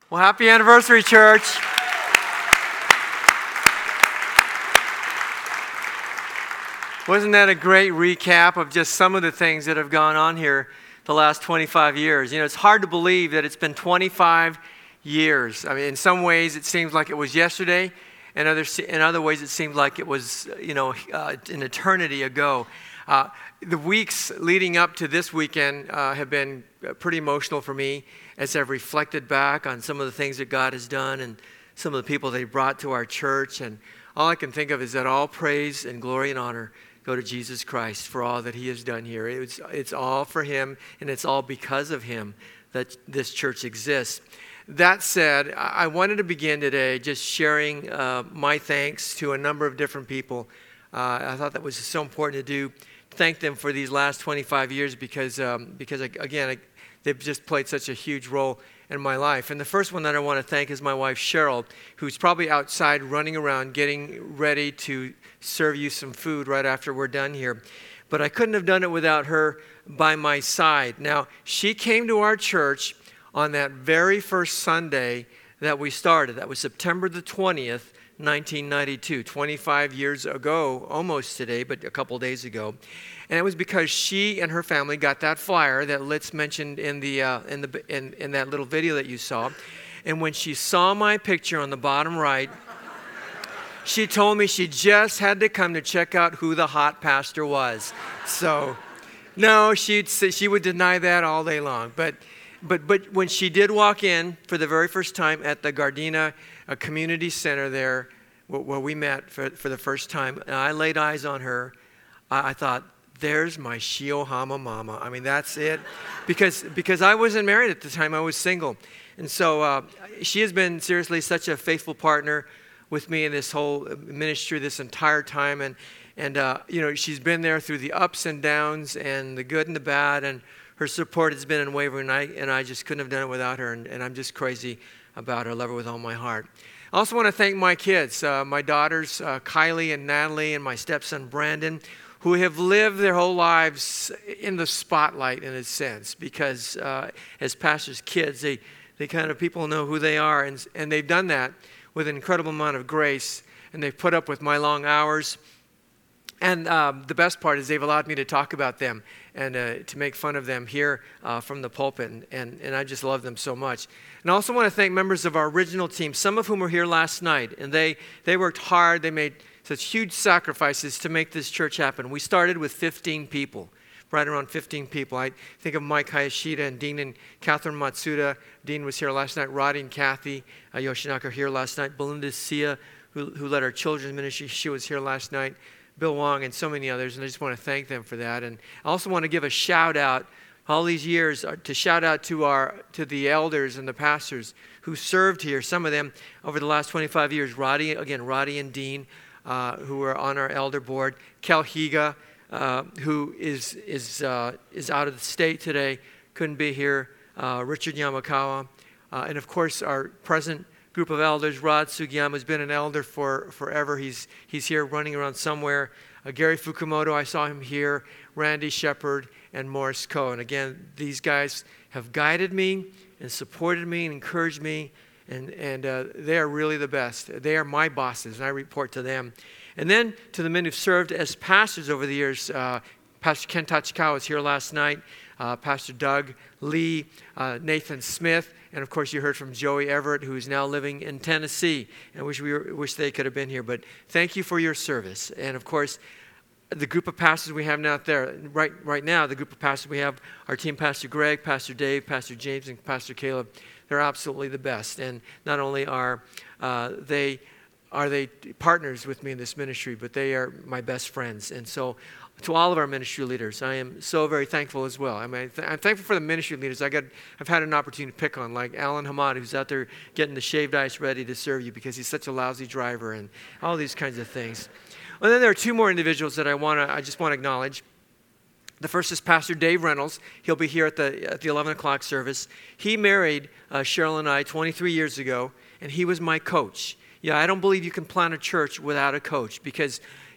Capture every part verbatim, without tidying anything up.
Well, happy anniversary, church. Wasn't that a great recap of just some of the things that have gone on here the last twenty-five years? You know, it's hard to believe that it's been twenty-five years. I mean, in some ways it seems like it was yesterday, and other in other ways it seemed like it was, you know, uh, an eternity ago. Uh, the weeks leading up to this weekend uh, have been pretty emotional for me as I've reflected back on some of the things that God has done and some of the people that He brought to our church. And all I can think of is that all praise and glory and honor go to Jesus Christ for all that He has done here. It's, it's all for Him, and it's all because of Him that this church exists. That said, I wanted to begin today just sharing uh, my thanks to a number of different people. Uh, I thought that was so important to do. Thank them for these last twenty-five years because, um, because again, I, they've just played such a huge role in my life. And the first one that I want to thank is my wife, Cheryl, who's probably outside running around getting ready to serve you some food right after we're done here. But I couldn't have done it without her by my side. Now, she came to our church on that very first Sunday that we started. That was September the twentieth, nineteen ninety-two, twenty-five years ago, almost today, but a couple days ago. And it was because she and her family got that flyer that Litz mentioned in the uh, in the in, in that little video that you saw. And when she saw my picture on the bottom right, she told me she just had to come to check out who the hot pastor was. So, no, she'd say, she would deny that all day long. But but but when she did walk in for the very first time at the Gardena uh, Community Center there, where, where we met for for the first time, and I laid eyes on her, I, I thought, there's my Shiohama mama. I mean, that's it. Because because I wasn't married at the time. I was single. And so uh, she has been seriously such a faithful partner with me in this whole ministry this entire time. And, and uh, you know, she's been there through the ups and downs and the good and the bad. And her support has been unwavering. And I, and I just couldn't have done it without her. And, and I'm just crazy about her. I love her with all my heart. I also want to thank my kids, uh, my daughters, uh, Kylie and Natalie, and my stepson, Brandon, who have lived their whole lives in the spotlight in a sense, because uh, as pastors' kids, they, they kind of, people know who they are, and, and they've done that with an incredible amount of grace, and they've put up with my long hours. And um, the best part is they've allowed me to talk about them and uh, to make fun of them here uh, from the pulpit, and, and, and I just love them so much. And I also want to thank members of our original team, some of whom were here last night, and they, they worked hard, they made such huge sacrifices to make this church happen. We started with fifteen people, right around fifteen people. I think of Mike Hayashida and Dean and Catherine Matsuda. Dean was here last night. Roddy and Kathy uh, Yoshinaka were here last night. Belinda Sia, who, who led our children's ministry, she was here last night. Bill Wong and so many others, and I just want to thank them for that. And I also want to give a shout out all these years uh, to shout out to our to the elders and the pastors who served here, some of them over the last twenty-five years. Roddy, again, Roddy and Dean, Uh, who are on our elder board. Kel Higa, uh, who is is uh, is out of the state today, couldn't be here. Uh, Richard Yamakawa, uh, and of course our present group of elders. Rod Sugiyama has been an elder for forever. He's he's here running around somewhere. Uh, Gary Fukumoto, I saw him here. Randy Shepard and Morris Coe. And again, these guys have guided me and supported me and encouraged me. And, and uh, they are really the best. They are my bosses, and I report to them. And then to the men who've served as pastors over the years, uh, Pastor Ken Tachikawa was here last night, uh, Pastor Doug Lee, uh, Nathan Smith, and of course you heard from Joey Everett, who is now living in Tennessee. And I wish, we were, wish they could have been here. But thank you for your service. And of course, the group of pastors we have now out there, right, right now, the group of pastors we have, our team, Pastor Greg, Pastor Dave, Pastor James, and Pastor Caleb. They're absolutely the best, and not only are uh, they are they partners with me in this ministry, but they are my best friends. And so, to all of our ministry leaders, I am so very thankful as well. I mean, th- I'm thankful for the ministry leaders I got. I've had an opportunity to pick on, like Alan Hamad, who's out there getting the shaved ice ready to serve you because he's such a lousy driver, and all these kinds of things. And then there are two more individuals that I want to. I just want to acknowledge. The first is Pastor Dave Reynolds. He'll be here at the at the eleven o'clock service. He married uh, Cheryl and I twenty-three years ago, and he was my coach. Yeah, I don't believe you can plant a church without a coach because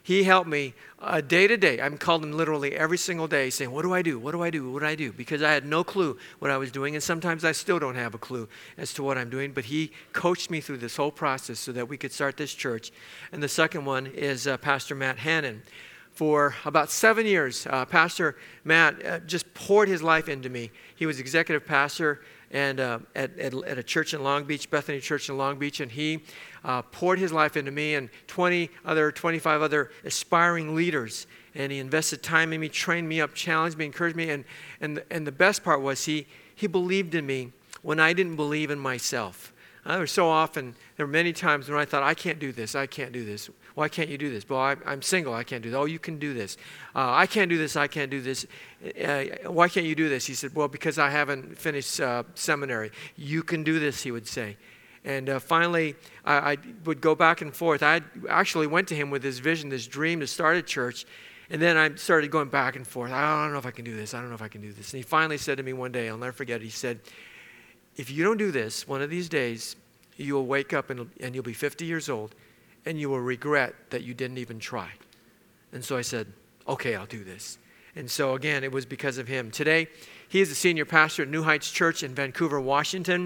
he helped me uh, day to day. I called him literally every single day saying, what do I do? What do I do? What do I do? Because I had no clue what I was doing, and sometimes I still don't have a clue as to what I'm doing. But he coached me through this whole process so that we could start this church. And the second one is uh, Pastor Matt Hannon. For about seven years, uh, Pastor Matt uh, just poured his life into me. He was executive pastor and uh, at, at, at a church in Long Beach, Bethany Church in Long Beach, and he uh, poured his life into me and twenty other, twenty-five other aspiring leaders. And he invested time in me, trained me up, challenged me, encouraged me. And, and, and the best part was he, he believed in me when I didn't believe in myself. Uh, there were so often, there were many times when I thought, I can't do this, I can't do this. Why can't you do this? Well, I, I'm single, I can't do that. Oh, you can do this. Uh, I can't do this, I can't do this. Uh, why can't you do this? He said, well, because I haven't finished uh, seminary. You can do this, he would say. And uh, finally, I, I would go back and forth. I actually went to him with this vision, this dream to start a church. And then I started going back and forth. I don't know if I can do this. I don't know if I can do this. And he finally said to me one day, I'll never forget it, he said, if you don't do this, one of these days, you'll wake up and, and you'll be fifty years old, and you will regret that you didn't even try. And so I said, okay, I'll do this. And so again, it was because of him. Today, he is the senior pastor at New Heights Church in Vancouver, Washington,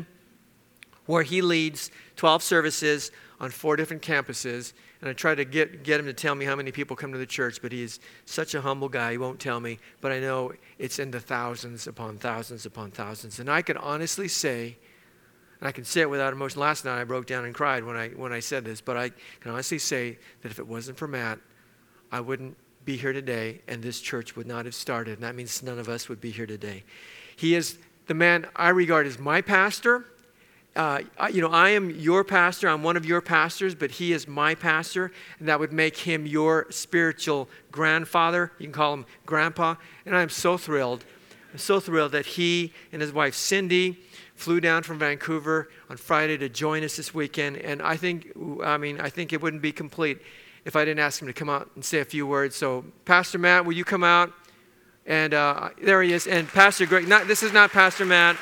where he leads twelve services on four different campuses. And I try to get, get him to tell me how many people come to the church, but he is such a humble guy, he won't tell me. But I know it's in the thousands upon thousands upon thousands. And I can honestly say, and I can say it without emotion. Last night I broke down and cried when I when I said this, but I can honestly say that if it wasn't for Matt, I wouldn't be here today, and this church would not have started. And that means none of us would be here today. He is the man I regard as my pastor. Uh, you know, I am your pastor. I'm one of your pastors, but he is my pastor, and that would make him your spiritual grandfather. You can call him Grandpa. And I'm so thrilled. I'm so thrilled that he and his wife Cindy flew down from Vancouver on Friday to join us this weekend. And I think, I mean, I think it wouldn't be complete if I didn't ask him to come out and say a few words. So, Pastor Matt, will you come out? And uh, there he is. And Pastor Greg, not, this is not Pastor Matt.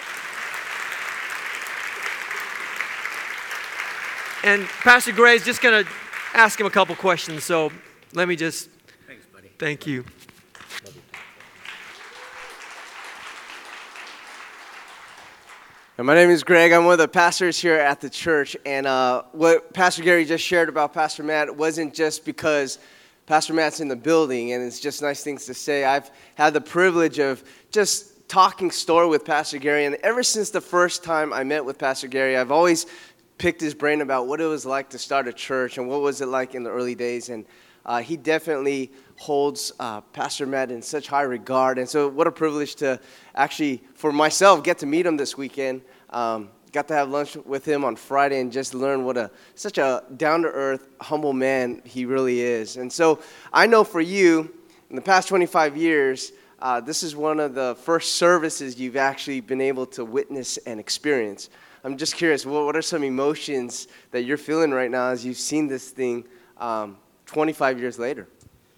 And Pastor Gray's just going to ask him a couple questions. So let me just. Thanks, buddy. Thank you. My name is Greg. I'm one of the pastors here at the church. And uh, what Pastor Gary just shared about Pastor Matt wasn't just because Pastor Matt's in the building and it's just nice things to say. I've had the privilege of just talking story with Pastor Gary. And ever since the first time I met with Pastor Gary, I've always picked his brain about what it was like to start a church and what was it like in the early days. And uh, he definitely holds uh, Pastor Matt in such high regard. And so what a privilege to actually, for myself, get to meet him this weekend. Um, got to have lunch with him on Friday and just learn what a such a down-to-earth, humble man he really is. And so I know for you, in the past twenty-five years, uh, this is one of the first services you've actually been able to witness and experience. I'm just curious, what, what are some emotions that you're feeling right now as you've seen this thing um, twenty-five years later?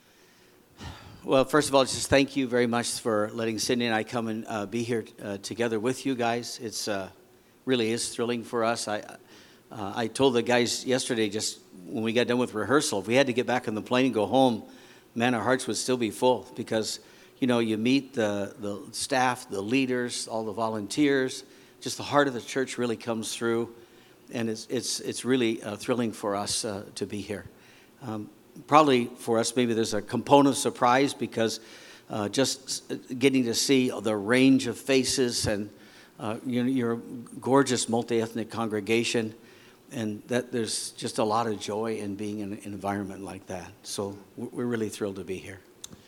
Well, first of all, just thank you very much for letting Cindy and I come and uh, be here uh, together with you guys. It's uh, really is thrilling for us. I uh, I told the guys yesterday, just when we got done with rehearsal, if we had to get back on the plane and go home, man, our hearts would still be full because, you know, you meet the, the staff, the leaders, all the volunteers. Just the heart of the church really comes through, and it's it's it's really uh, thrilling for us uh, to be here. Um, probably for us, maybe there's a component of surprise because uh, just getting to see the range of faces and uh, you know, you're a gorgeous multi-ethnic congregation, and that there's just a lot of joy in being in an environment like that. So we're really thrilled to be here.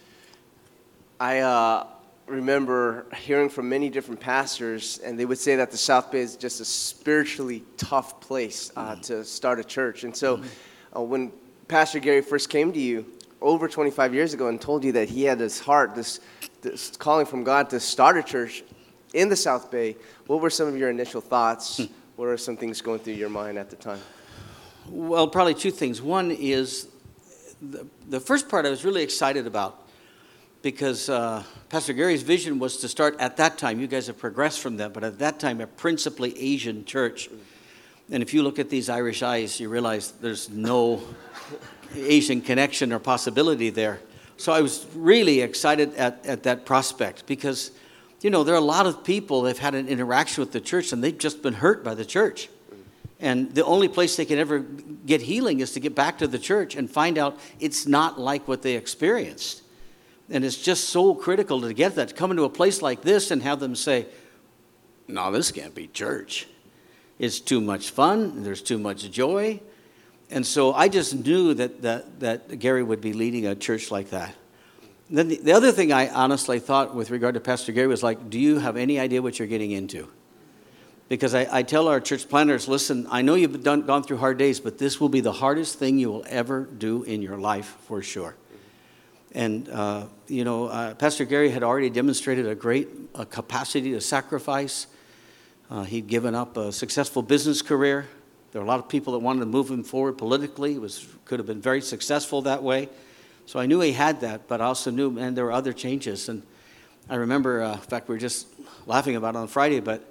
I. Uh remember hearing from many different pastors, and they would say that the South Bay is just a spiritually tough place uh, mm-hmm. to start a church. And so mm-hmm. uh, when Pastor Gary first came to you over twenty-five years ago and told you that he had this heart, this, this calling from God to start a church in the South Bay, what were some of your initial thoughts? Mm-hmm. What are some things going through your mind at the time? Well, probably two things. One is the, the first part I was really excited about, because uh, Pastor Gary's vision was to start at that time. You guys have progressed from that, but at that time, a principally Asian church. And if you look at these Irish eyes, you realize there's no Asian connection or possibility there. So I was really excited at, at that prospect because, you know, there are a lot of people that have had an interaction with the church and they've just been hurt by the church. And the only place they can ever get healing is to get back to the church and find out it's not like what they experienced. And it's just so critical to get that, to come into a place like this and have them say, no, this can't be church. It's too much fun. There's too much joy. And so I just knew that, that, that Gary would be leading a church like that. Then the, the other thing I honestly thought with regard to Pastor Gary was like, do you have any idea what you're getting into? Because I, I tell our church planners, listen, I know you've done, gone through hard days, but this will be the hardest thing you will ever do in your life for sure. And, uh, you know, uh, Pastor Gary had already demonstrated a great uh, capacity to sacrifice. Uh, he'd given up a successful business career. There were a lot of people that wanted to move him forward politically. It was, could have been very successful that way. So I knew he had that, but I also knew, man, there were other changes. And I remember, uh, in fact, we were just laughing about it on Friday, but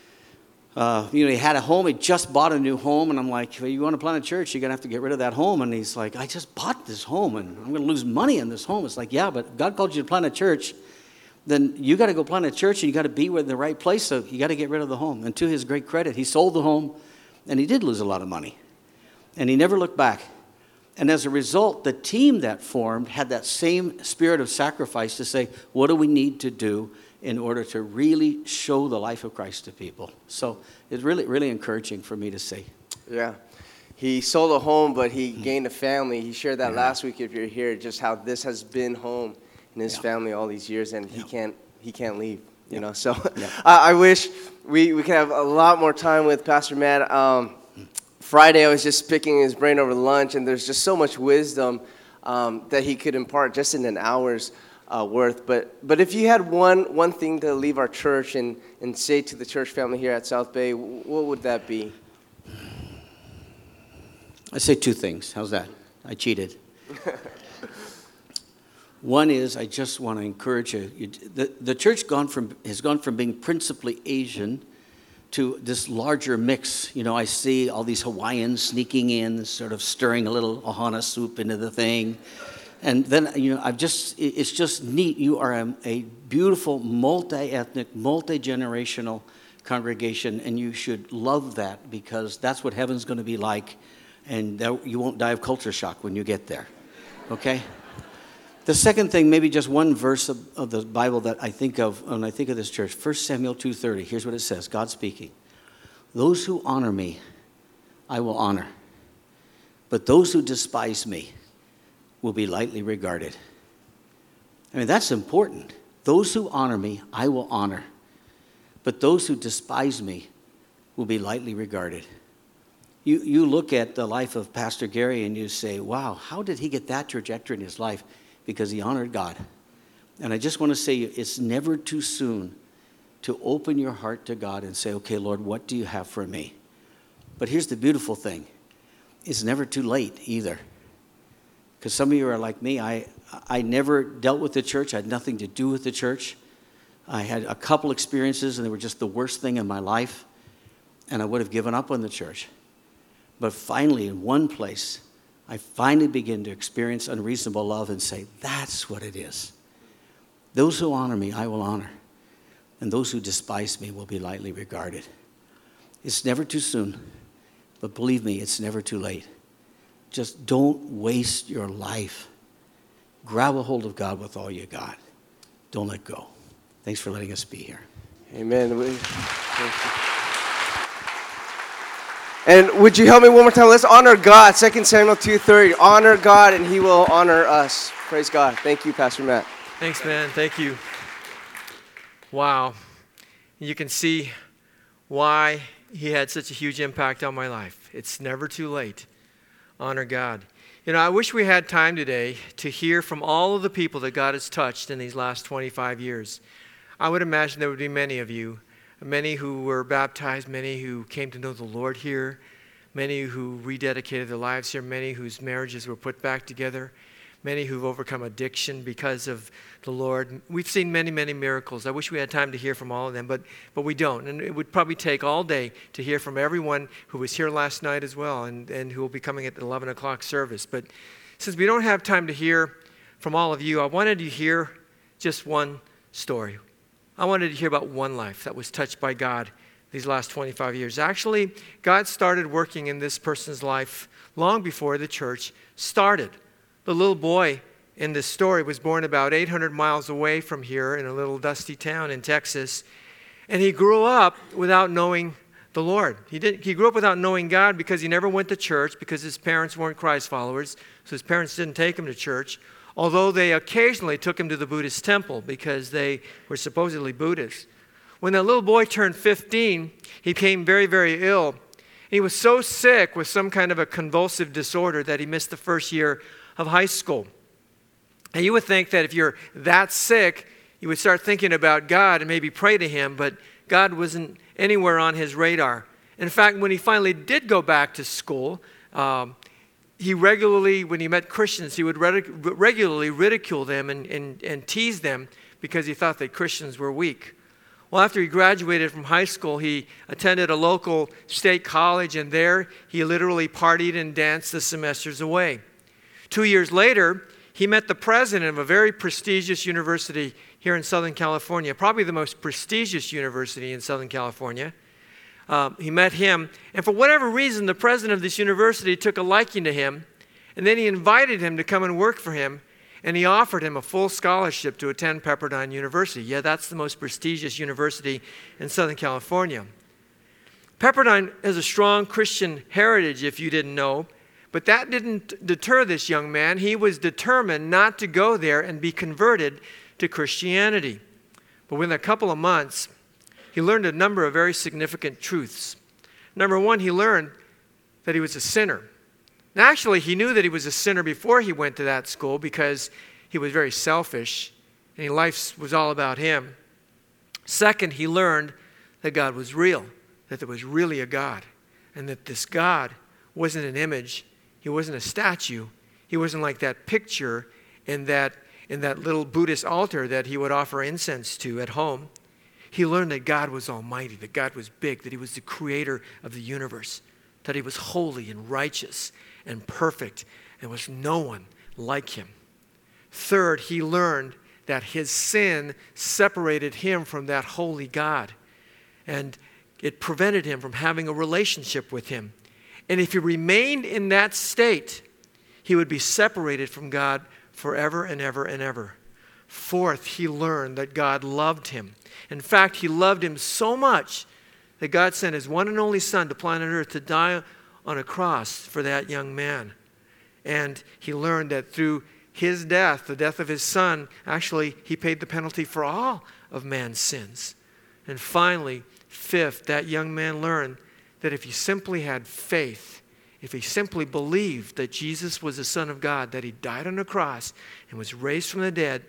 Uh, you know, he had a home. He just bought a new home. And I'm like, well, you want to plant a church, you're going to have to get rid of that home. And he's like, I just bought this home, and I'm going to lose money in this home. It's like, yeah, but God called you to plant a church. Then you got to go plant a church, and you got to be in the right place. So you got to get rid of the home. And to his great credit, he sold the home, and he did lose a lot of money. And he never looked back. And as a result, the team that formed had that same spirit of sacrifice to say, what do we need to do in order to really show the life of Christ to people? So it's really, really encouraging for me to see. Yeah. He sold a home, but he gained a family. He shared that yeah. last week, if you're here, just how this has been home in his yeah. family all these years, and he yeah. can't he can't leave, you yeah. know. So yeah. I, I wish we, we could have a lot more time with Pastor Matt. Um, Friday, I was just picking his brain over lunch, and there's just so much wisdom um, that he could impart just in an hour's Uh, worth. But but if you had one one thing to leave our church and, and say to the church family here at South Bay, what would that be? I say two things. How's that? I cheated. One is I just want to encourage you. you the, the church gone from has gone from being principally Asian to this larger mix. You know, I see all these Hawaiians sneaking in, sort of stirring a little ohana soup into the thing. And then, you know, I've just, it's just neat. You are a, a beautiful, multi-ethnic, multi-generational congregation, and you should love that because that's what heaven's going to be like, and that, you won't die of culture shock when you get there, okay? The second thing, maybe just one verse of, of the Bible that I think of when I think of this church, First Samuel two thirty. Here's what it says, God speaking. Those who honor me, I will honor, but those who despise me will be lightly regarded. I mean, that's important. Those who honor me, I will honor. But those who despise me will be lightly regarded. You, you look at the life of Pastor Gary and you say, wow, how did he get that trajectory in his life? Because he honored God. And I just want to say, it's never too soon to open your heart to God and say, okay, Lord, what do you have for me? But here's the beautiful thing. It's never too late either. Because some of you are like me. I, I never dealt with the church. I had nothing to do with the church. I had a couple experiences, and they were just the worst thing in my life. And I would have given up on the church. But finally, in one place, I finally begin to experience unreasonable love and say, that's what it is. Those who honor me, I will honor. And those who despise me will be lightly regarded. It's never too soon. But believe me, it's never too late. Just don't waste your life. Grab a hold of God with all you got. Don't let go. Thanks for letting us be here. Amen. And would you help me one more time? Let's honor God. Second Samuel two thirty. Honor God, and he will honor us. Praise God. Thank you, Pastor Matt. Thanks, man. Thank you. Wow. You can see why he had such a huge impact on my life. It's never too late. Honor God. You know, I wish we had time today to hear from all of the people that God has touched in these last twenty-five years. I would imagine there would be many of you, many who were baptized, many who came to know the Lord here, many who rededicated their lives here, many whose marriages were put back together, many who've overcome addiction because of the Lord. We've seen many, many miracles. I wish we had time to hear from all of them, but but we don't. And it would probably take all day to hear from everyone who was here last night as well and, and who will be coming at the eleven o'clock service. But Since we don't have time to hear from all of you, I wanted to hear just one story. I wanted to hear about one life that was touched by God these last twenty-five years. Actually, God started working in this person's life long before the church started. The little boy in this story was born about eight hundred miles away from here in a little dusty town in Texas. And he grew up without knowing the Lord. He didn't, he grew up without knowing God because he never went to church, because his parents weren't Christ followers. So his parents didn't take him to church, although they occasionally took him to the Buddhist temple because they were supposedly Buddhists. When that little boy turned fifteen, he became very, very ill. He was so sick with some kind of a convulsive disorder that he missed the first year of high school. And you would think that if you're that sick, you would start thinking about God and maybe pray to him, but God wasn't anywhere on his radar. In fact, when he finally did go back to school, um, he regularly, when he met Christians, he would reg- regularly ridicule them and, and, and tease them because he thought that Christians were weak. Well, after he graduated from high school, he attended a local state college, and there he literally partied and danced the semesters away. Two years later, he met the president of a very prestigious university here in Southern California, probably the most prestigious university in Southern California. Uh, he met him, and for whatever reason, the president of this university took a liking to him, and then he invited him to come and work for him, and he offered him a full scholarship to attend Pepperdine University. Yeah, that's the most prestigious university in Southern California. Pepperdine has a strong Christian heritage, if you didn't know, but that didn't deter this young man. He was determined not to go there and be converted to Christianity. But within a couple of months, he learned a number of very significant truths. Number one, he learned that he was a sinner. Now, actually, he knew that he was a sinner before he went to that school because he was very selfish and life was all about him. Second, he learned that God was real, that there was really a God, and that this God wasn't an image. He wasn't a statue. He wasn't like that picture in that, in that little Buddhist altar that he would offer incense to at home. He learned that God was almighty, that God was big, that he was the creator of the universe, that he was holy and righteous and perfect, and was no one like him. Third, he learned that his sin separated him from that holy God, and it prevented him from having a relationship with him. And if he remained in that state, he would be separated from God forever and ever and ever. Fourth, he learned that God loved him. In fact, he loved him so much that God sent his one and only son to planet Earth to die on a cross for that young man. And he learned that through his death, the death of his son, actually, he paid the penalty for all of man's sins. And finally, fifth, that young man learned that if he simply had faith, if he simply believed that Jesus was the Son of God, that he died on a cross and was raised from the dead,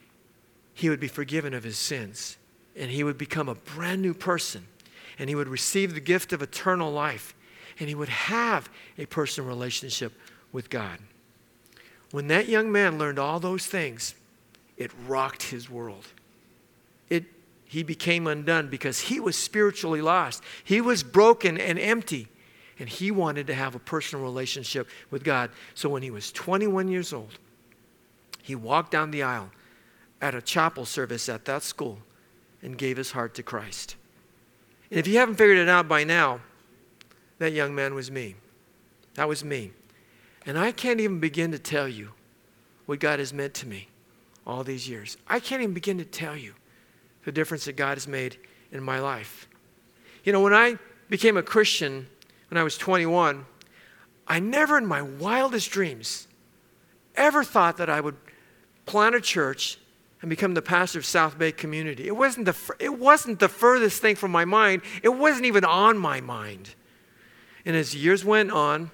he would be forgiven of his sins. And he would become a brand new person. And he would receive the gift of eternal life. And he would have a personal relationship with God. When that young man learned all those things, it rocked his world. It, he became undone because he was spiritually lost. He was broken and empty. And he wanted to have a personal relationship with God. So when he was twenty-one years old, he walked down the aisle at a chapel service at that school and gave his heart to Christ. And if you haven't figured it out by now, that young man was me. That was me. And I can't even begin to tell you what God has meant to me all these years. I can't even begin to tell you the difference that God has made in my life. You know, when I became a Christian when I was twenty-one, I never in my wildest dreams ever thought that I would plant a church and become the pastor of South Bay Community. It wasn't the, it wasn't the furthest thing from my mind. It wasn't even on my mind. And as years went on,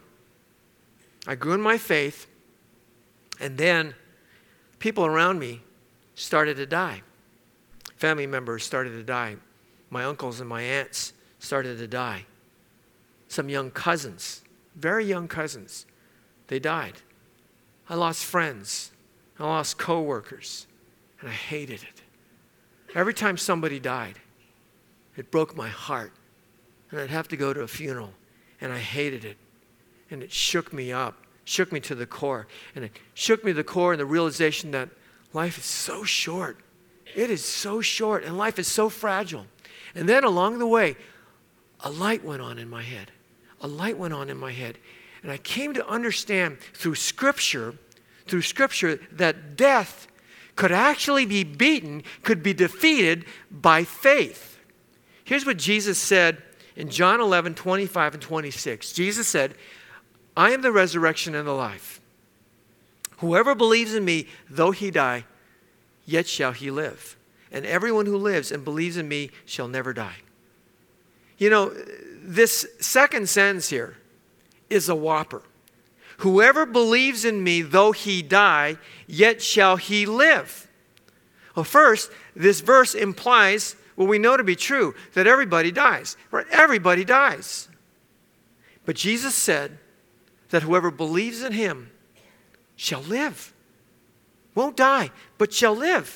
I grew in my faith, and then people around me started to die. Family members started to die. My uncles and my aunts started to die. Some young cousins, very young cousins, they died. I lost friends. I lost coworkers, and I hated it. Every time somebody died, it broke my heart, and I'd have to go to a funeral, and I hated it, and it shook me up shook me to the core. And it shook me to the core in the realization that life is so short. It is so short, and life is so fragile. And then along the way, a light went on in my head. A light went on in my head. And I came to understand through Scripture, through Scripture, that death could actually be beaten, could be defeated by faith. Here's what Jesus said in John eleven, twenty-five and twenty-six. Jesus said, I am the resurrection and the life. Whoever believes in me, though he die, yet shall he live. And everyone who lives and believes in me shall never die. You know, this second sentence here is a whopper. Whoever believes in me, though he die, yet shall he live. Well, first, this verse implies what we know to be true, that everybody dies. Right? Everybody dies. But Jesus said that whoever believes in him shall live. Won't die, but shall live.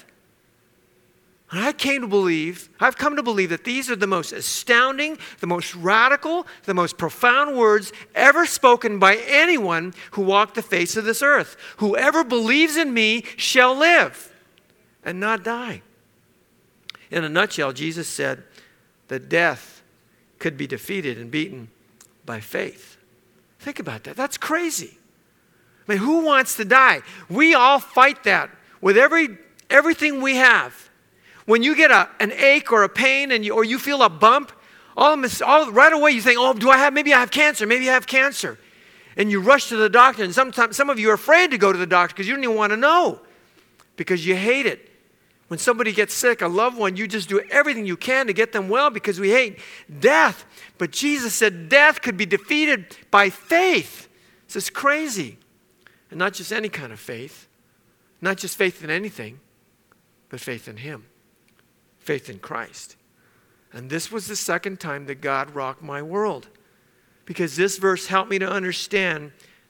And I came to believe, I've come to believe that these are the most astounding, the most radical, the most profound words ever spoken by anyone who walked the face of this earth. Whoever believes in me shall live and not die. In a nutshell, Jesus said that death could be defeated and beaten by faith. Think about that. That's crazy. I mean, who wants to die? We all fight that with every everything we have. When you get a, an ache or a pain and you, or you feel a bump, all, all right away you think, oh, do I have, maybe I have cancer, maybe I have cancer. And you rush to the doctor, and sometimes some of you are afraid to go to the doctor because you don't even want to know because you hate it. When somebody gets sick, a loved one, you just do everything you can to get them well because we hate death. But Jesus said death could be defeated by faith. This is crazy. And not just any kind of faith, not just faith in anything, but faith in him. Faith in Christ. And this was the second time that God rocked my world. Because this verse helped me to understand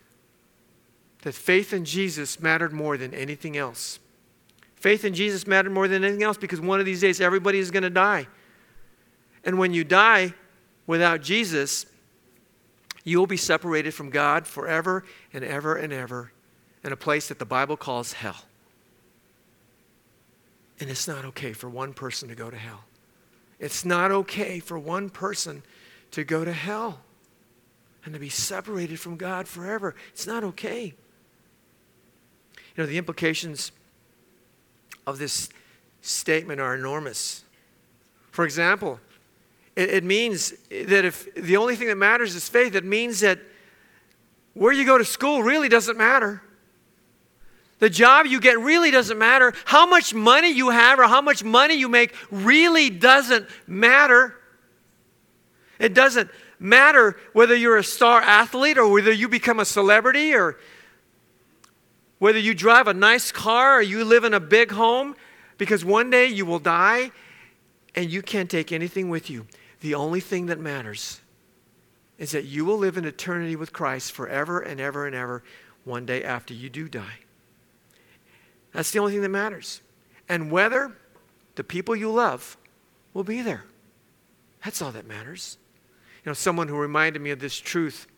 that faith in Jesus mattered more than anything else. Faith in Jesus mattered more than anything else because one of these days everybody is going to die. And when you die without Jesus, you will be separated from God forever and ever and ever in a place that the Bible calls hell. And it's not okay for one person to go to hell. It's not okay for one person to go to hell and to be separated from God forever. It's not okay. You know, the implications of this statement are enormous. For example, it, it means that if the only thing that matters is faith, it means that where you go to school really doesn't matter. The job you get really doesn't matter. How much money you have or how much money you make really doesn't matter. It doesn't matter whether you're a star athlete or whether you become a celebrity or whether you drive a nice car or you live in a big home, because one day you will die and you can't take anything with you. The only thing that matters is that you will live in eternity with Christ forever and ever and ever one day after you do die. That's the only thing that matters. And whether the people you love will be there. That's all that matters. You know, someone who reminded me of this truth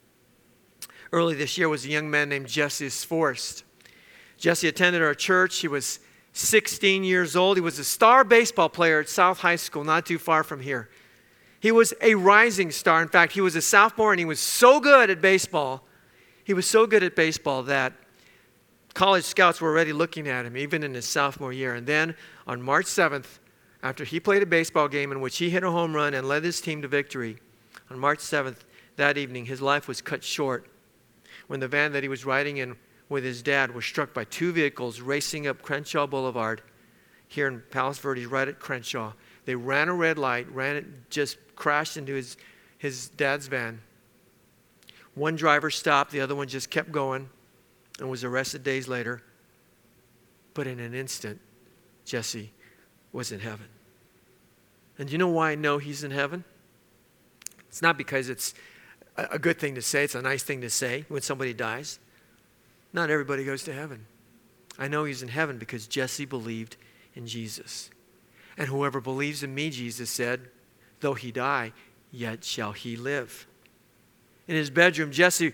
early this year was a young man named Jesse Sforst. Jesse attended our church. He was sixteen years old. He was a star baseball player at South High School, not too far from here. He was a rising star. In fact, he was a sophomore and he was so good at baseball. He was so good at baseball that college scouts were already looking at him, even in his sophomore year. And then on March seventh, after he played a baseball game in which he hit a home run and led his team to victory, on March seventh, that evening, his life was cut short when the van that he was riding in with his dad was struck by two vehicles racing up Crenshaw Boulevard here in Palos Verdes, right at Crenshaw. They ran a red light, ran it, just crashed into his, his dad's van. One driver stopped, the other one just kept going and was arrested days later. But in an instant, Jesse was in heaven. And you know why I know he's in heaven? It's not because it's a good thing to say, it's a nice thing to say when somebody dies. Not everybody goes to heaven. I know he's in heaven because Jesse believed in Jesus. And whoever believes in me, Jesus said, though he die, yet shall he live. In his bedroom, Jesse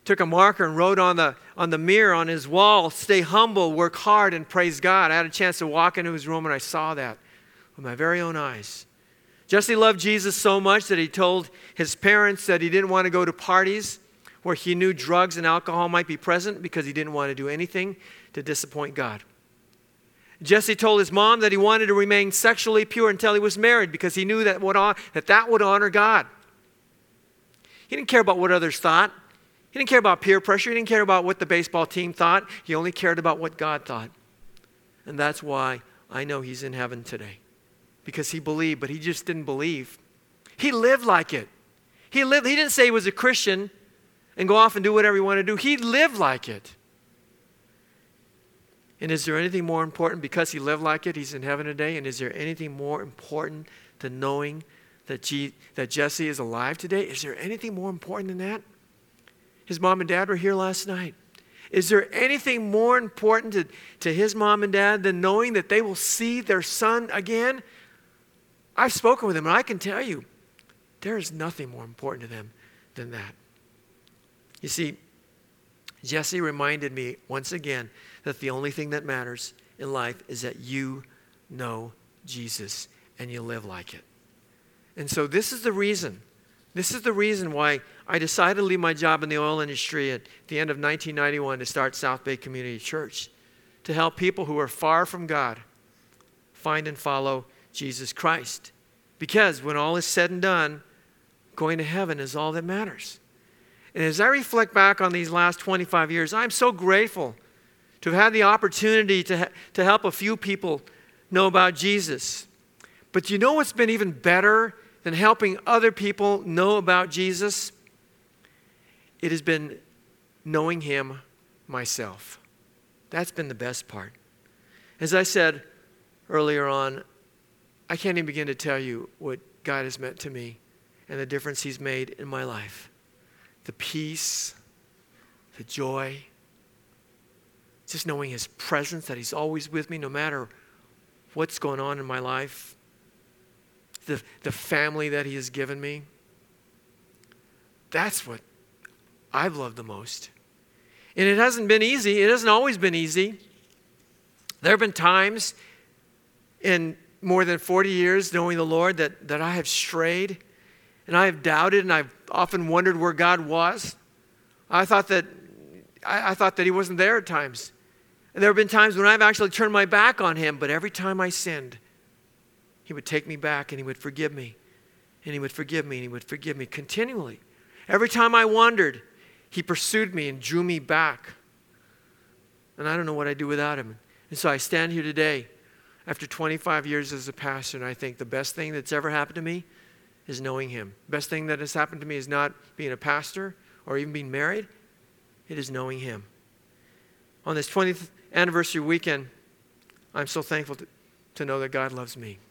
took a marker and wrote on the, on the mirror on his wall, stay humble, work hard, and praise God. I had a chance to walk into his room and I saw that with my very own eyes. Jesse loved Jesus so much that he told his parents that he didn't want to go to parties where he knew drugs and alcohol might be present because he didn't want to do anything to disappoint God. Jesse told his mom that he wanted to remain sexually pure until he was married because he knew that would, that, that would honor God. He didn't care about what others thought. He didn't care about peer pressure. He didn't care about what the baseball team thought. He only cared about what God thought. And that's why I know he's in heaven today. Because he believed, but he just didn't believe. He lived like it. He lived. He didn't say he was a Christian and go off and do whatever he wanted to do. He lived like it. And is there anything more important? Because he lived like it, he's in heaven today. And is there anything more important than knowing that, G, that Jesse is alive today? Is there anything more important than that? His mom and dad were here last night. Is there anything more important to, to his mom and dad than knowing that they will see their son again? I've spoken with them, and I can tell you, there is nothing more important to them than that. You see, Jesse reminded me once again that the only thing that matters in life is that you know Jesus and you live like it. And so this is the reason. This is the reason why I decided to leave my job in the oil industry at the end of nineteen ninety-one to start South Bay Community Church, to help people who are far from God find and follow Jesus Christ. Because when all is said and done, going to heaven is all that matters. And as I reflect back on these last twenty-five years, I'm so grateful to have had the opportunity to, ha- to help a few people know about Jesus. But you know what's been even better than helping other people know about Jesus? It has been knowing him myself. That's been the best part. As I said earlier on, I can't even begin to tell you what God has meant to me and the difference he's made in my life. The peace, the joy, just knowing his presence, that he's always with me no matter what's going on in my life. The, the family that he has given me. That's what I've loved the most. And it hasn't been easy. It hasn't always been easy. There have been times in more than forty years knowing the Lord that, that I have strayed and I have doubted and I've often wondered where God was. I thought that I, I thought that he wasn't there at times. And there have been times when I've actually turned my back on him, but every time I sinned, he would take me back and he would forgive me. And he would forgive me and he would forgive me continually. Every time I wandered, he pursued me and drew me back. And I don't know what I'd do without him. And so I stand here today after twenty-five years as a pastor, and I think the best thing that's ever happened to me is knowing him. The best thing that has happened to me is not being a pastor or even being married. It is knowing him. On this twentieth anniversary weekend, I'm so thankful to, to know that God loves me.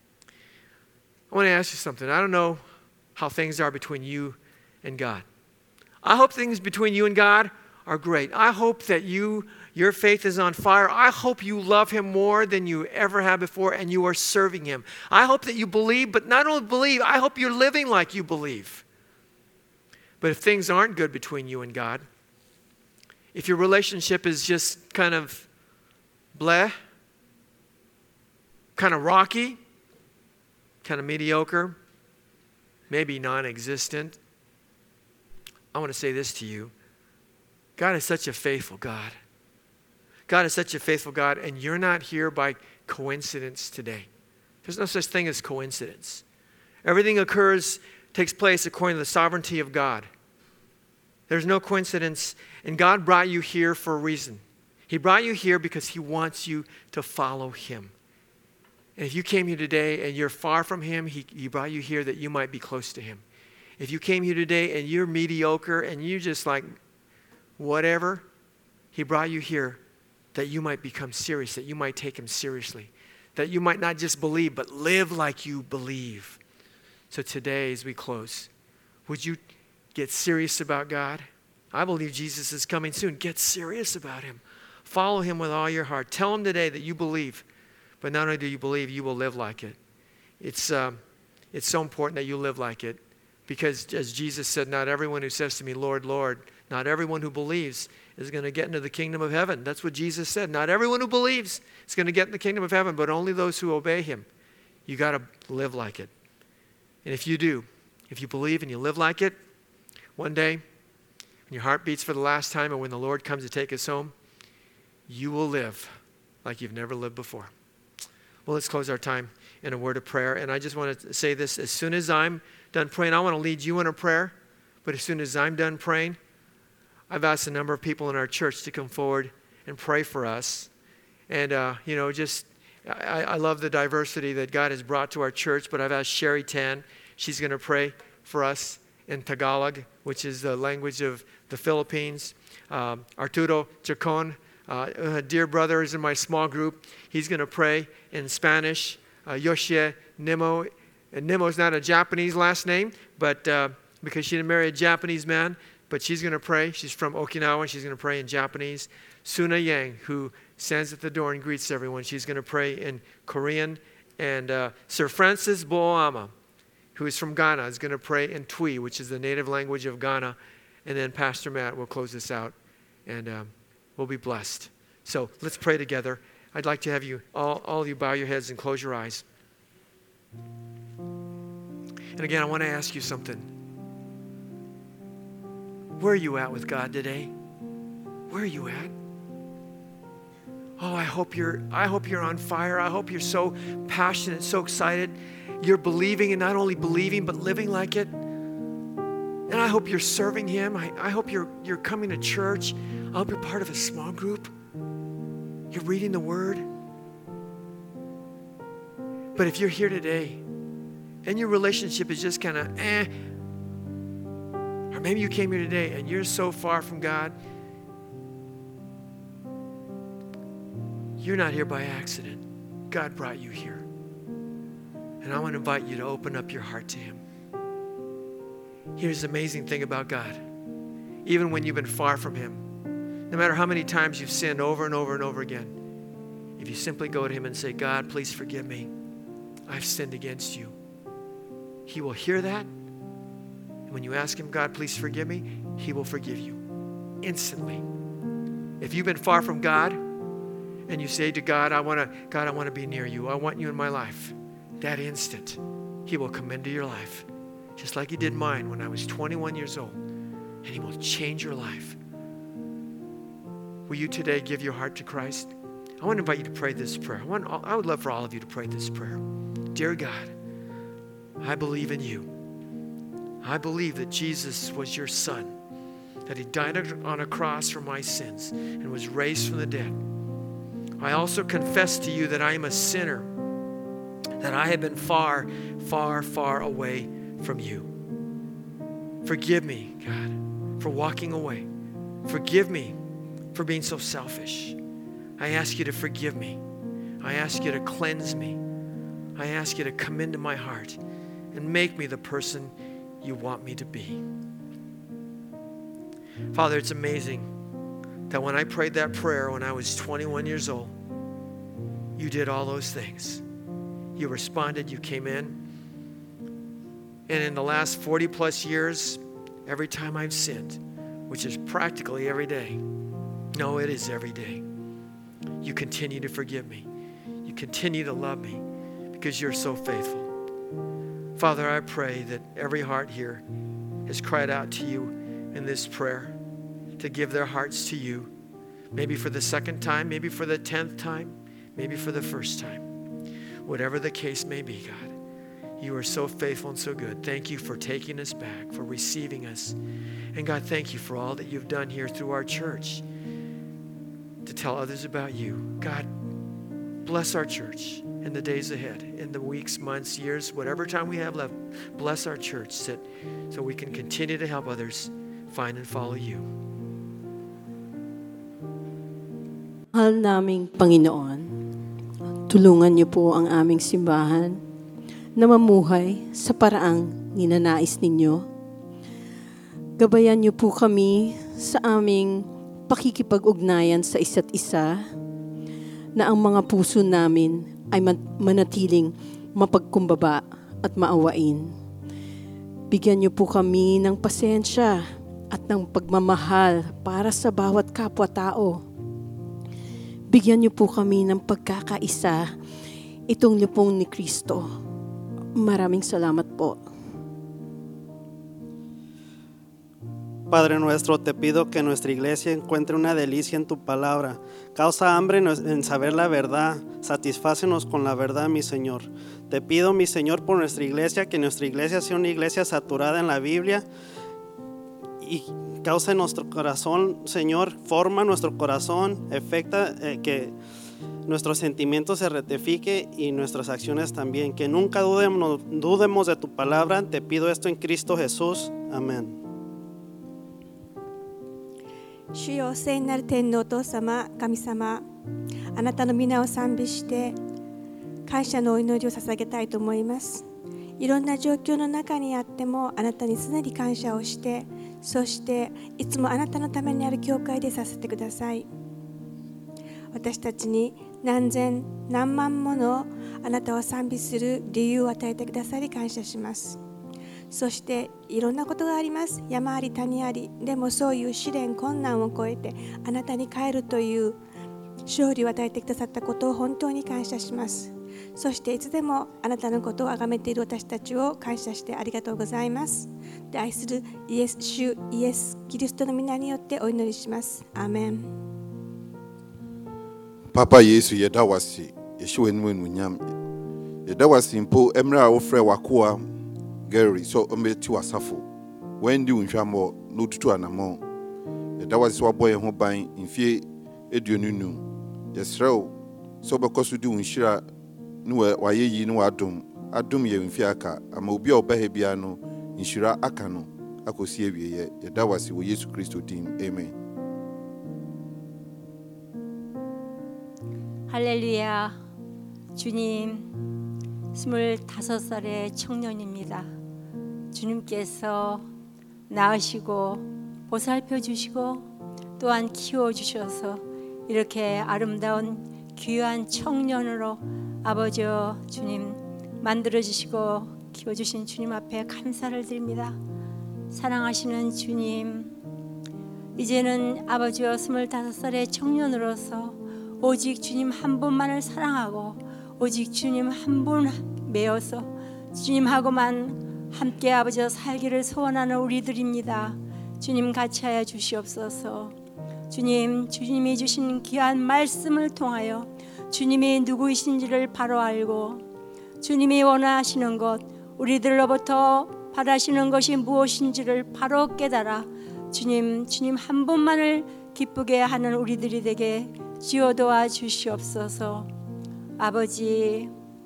I want to ask you something. I don't know how things are between you and God. I hope things between you and God are great. I hope that you, your faith is on fire. I hope you love him more than you ever have before and you are serving him. I hope that you believe, but not only believe, I hope you're living like you believe. But if things aren't good between you and God, if your relationship is just kind of bleh, kind of rocky, kind of mediocre, maybe non-existent, I want to say this to you. God is such a faithful God. God is such a faithful God, and you're not here by coincidence today. There's no such thing as coincidence. Everything occurs, takes place according to the sovereignty of God. There's no coincidence, and God brought you here for a reason. He brought you here because he wants you to follow him. And if you came here today and you're far from him, he, he brought you here that you might be close to him. If you came here today and you're mediocre and you're just like whatever, he brought you here that you might become serious, that you might take him seriously, that you might not just believe, but live like you believe. So today, as we close, would you get serious about God? I believe Jesus is coming soon. Get serious about him. Follow him with all your heart. Tell him today that you believe. But not only do you believe, you will live like it. It's, um, it's so important that you live like it. Because as Jesus said, not everyone who says to me, Lord, Lord, Not everyone who believes is going to get into the kingdom of heaven. That's what Jesus said. Not everyone who believes is going to get in the kingdom of heaven, but only those who obey him. You got to live like it. And if you do, if you believe and you live like it, one day, when your heart beats for the last time and when the Lord comes to take us home, you will live like you've never lived before. Well, let's close our time in a word of prayer. And I just want to say this. As soon as I'm done praying, I want to lead you in a prayer. But as soon as I'm done praying, I've asked a number of people in our church to come forward and pray for us. And, uh, you know, just, I, I love the diversity that God has brought to our church. But I've asked Sherry Tan. She's going to pray for us in Tagalog, which is the language of the Philippines. Um, Arturo Chacon, uh, a dear brother, is in my small group. He's going to pray in Spanish. Uh, Yoshie Nemo. And Nemo's not a Japanese last name, but uh, because she didn't marry a Japanese man, but she's going to pray. She's from Okinawa, and she's going to pray in Japanese. Suna Yang, who stands at the door and greets everyone, she's going to pray in Korean. And uh, Sir Francis Boama, who is from Ghana, is going to pray in Twi, which is the native language of Ghana. And then Pastor Matt will close this out, and um, we'll be blessed. So let's pray together. I'd like to have you, all, all of you, bow your heads and close your eyes. And again, I want to ask you something. Where are you at with God today? Where are you at? Oh, I hope you're I hope you're on fire. I hope you're so passionate, so excited. You're believing, and not only believing, but living like it. And I hope you're serving him. I, I hope you're you're coming to church. I hope you're part of a small group. You're reading the word. But if you're here today and your relationship is just kind of eh, or maybe you came here today and you're so far from God, you're not here by accident. God brought you here. And I want to invite you to open up your heart to him. Here's the amazing thing about God. Even when you've been far from him, no matter how many times you've sinned over and over and over again, if you simply go to him and say, God, please forgive me. I've sinned against you. He will hear that. And when you ask him, God, please forgive me, he will forgive you instantly. If you've been far from God and you say to God, I want to, God, I want to be near you. I want you in my life. That instant, he will come into your life, just like he did mine when I was twenty-one years old, and he will change your life. Will you today give your heart to Christ? I want to invite you to pray this prayer. I, want, I would love for all of you to pray this prayer. Dear God, I believe in you. I believe that Jesus was your son, that he died on a cross for my sins and was raised from the dead. I also confess to you that I am a sinner, that I have been far, far, far away from you. Forgive me, God, for walking away. Forgive me for being so selfish. I ask you to forgive me. I ask you to cleanse me. I ask you to come into my heart and make me the person you want me to be. Father, it's amazing that when I prayed that prayer when I was twenty-one years old, you did all those things. You responded, you came in. And in the last forty plus years, every time I've sinned, which is practically every day, no, it is every day, you continue to forgive me. You continue to love me because you're so faithful. Father, I pray that every heart here has cried out to you in this prayer to give their hearts to you, maybe for the second time, maybe for the tenth time, maybe for the first time. Whatever the case may be, God, you are so faithful and so good. Thank you for taking us back, for receiving us. And God, thank you for all that you've done here through our church to tell others about you. God, bless our church in the days ahead, in the weeks, months, years, whatever time we have left. Bless our church so, so we can continue to help others find and follow you. Mahal naming Panginoon, tulungan niyo po ang aming simbahan na mamuhay sa paraang ninanais ninyo. Gabayan niyo po kami sa aming pakikipag-ugnayan sa isa't isa, na ang mga puso namin ay manatiling mapagkumbaba at maawain. Bigyan niyo po kami ng pasensya at ng pagmamahal para sa bawat kapwa-tao. Bigyan niyo po kami ng pagkakaisa, itong lupong ni Kristo. Maraming salamat po. Padre nuestro, te pido que nuestra iglesia encuentre una delicia en tu palabra. Causa hambre en saber la verdad. Satisfácenos con la verdad, mi Señor. Te pido, mi Señor, por nuestra iglesia, que nuestra iglesia sea una iglesia saturada en la Biblia y causa en nuestro corazón, Señor, forma nuestro corazón, efecta eh, que nuestros sentimientos se rectifique y nuestras acciones también. Que nunca dudemos, dudemos de tu palabra. Te pido esto en Cristo Jesús. Amén. 主よ、聖なる天のお父様、神様、あなたの皆を賛美して感謝のお祈りを捧げたいと思います。いろんな状況の中にあってもあなたに常に感謝をして、そしていつもあなたのためにある教会でさせてください。私たちに何千何万ものあなたを賛美する理由を与えてくださり感謝します。そしていろんなことがあります。山あり谷あり。でもそういう試練困難を越えてあなたに帰るという勝利を与えてくださったことを本当に感謝します。そしていつでもあなたのことを崇めている私たちを感謝してありがとうございます。で、愛するイエス主イエスキリストの皆によってお祈りします。アーメン。 パパイエスyɛda wase yɛhyɛ w'anim anuonyam yɛda wase mpo mmerɛ a wofrɛ w'akoa Gary so ɔmmɛti w'asafo w'andi wo nhwammɔ na otutu anammɔn yɛda wase sɛ wabɔ yɛn ho ban mfie aduonu num yɛsrɛ wo sɛ wobɛkɔ so di wo nhyira ne wayɛ yi ne w'adom adom yɛ mfie aka ama obi a ɔbɛ ha biara no nhyira aka no akɔsi awieyɛ yɛda wase wɔ Yesu Kristo din amen. 할렐루야. 주님, 스물다섯 살의 청년입니다. 주님께서 낳으시고 보살펴 주시고 또한 키워 주셔서 이렇게 아름다운 귀한 청년으로 아버지 주님 만들어 주시고 키워 주신 주님 앞에 감사를 드립니다. 사랑하시는 주님, 이제는 아버지와 스물다섯 살의 청년으로서 오직 주님 한 분만을 사랑하고 오직 주님 한 분 매어서 주님하고만 함께 아버지와 살기를 소원하는 우리들입니다. 주님 같이 하여 주시옵소서. 주님, 주님이 주신 귀한 말씀을 통하여 주님이 누구이신지를 바로 알고 주님이 원하시는 것, 우리들로부터 바라시는 것이 무엇인지를 바로 깨달아 주님, 주님 한 분만을 기쁘게 하는 우리들이 되게 주여 도와 주시옵소서. 아버지,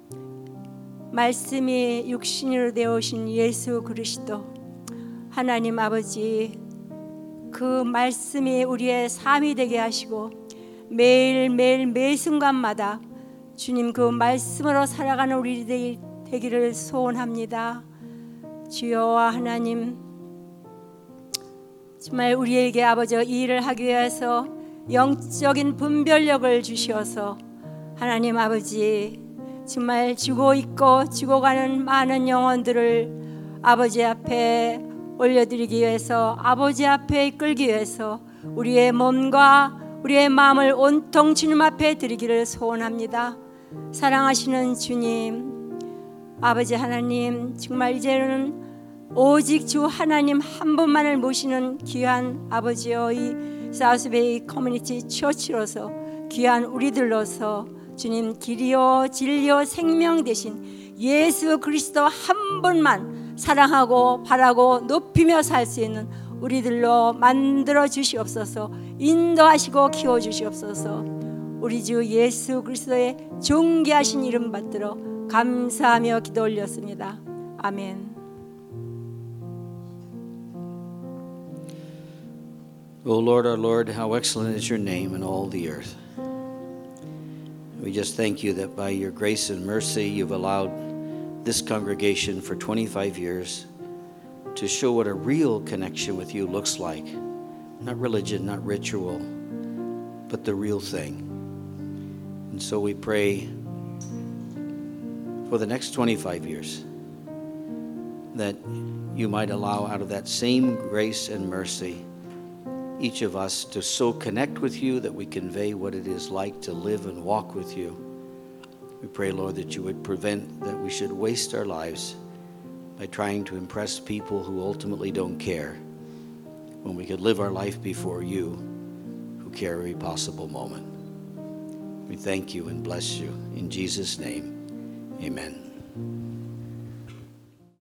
말씀이 육신으로 되어 오신 예수 그리스도 하나님 아버지, 그 말씀이 우리의 삶이 되게 하시고 매일매일 매 순간마다 주님 그 말씀으로 살아가는 우리들이 되기를 소원합니다. 주여와 하나님, 정말 우리에게 아버지 이 일을 하기 위해서 영적인 분별력을 주시어서 하나님 아버지 정말 죽어 있고 죽어가는 많은 영혼들을 아버지 앞에 올려드리기 위해서 아버지 앞에 이끌기 위해서 우리의 몸과 우리의 마음을 온통 주님 앞에 드리기를 소원합니다. 사랑하시는 주님, 아버지 하나님, 정말 이제는 오직 주 하나님 한 분만을 모시는 귀한 아버지여 이 사우스베이 커뮤니티 처치로서 귀한 우리들로서 주님 길이요 진리요 생명 되신 예수 그리스도 한 분만 사랑하고 바라고 높이며 살 수 있는 우리들로 만들어 주시옵소서. 인도하시고 키워 주시옵소서. 우리 주 예수 그리스도의 존귀하신 이름 받들어 감사하며 기도 올렸습니다. 아멘. O Lord, our Lord, how excellent is your name in all the earth. We just thank you that by your grace and mercy you've allowed this congregation for twenty-five years to show what a real connection with you looks like. Not religion, not ritual, but the real thing. And so we pray for the next twenty-five years that you might allow out of that same grace and mercy each of us to so connect with you that we convey what it is like to live and walk with you. We pray, Lord, that you would prevent that we should waste our lives by trying to impress people who ultimately don't care, when we could live our life before you, who care every possible moment. We thank you and bless you. In Jesus' name, amen.